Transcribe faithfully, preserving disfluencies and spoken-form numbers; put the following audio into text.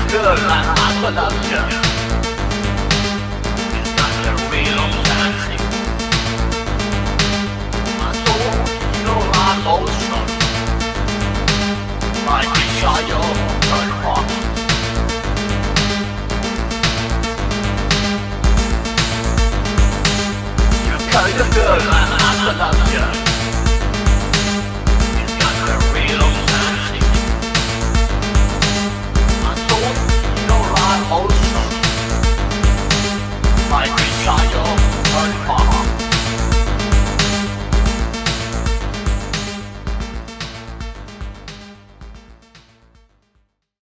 的懒惰的人，但是为了山水，我走进了老城，那地下有人花。看着这蓝蓝的蓝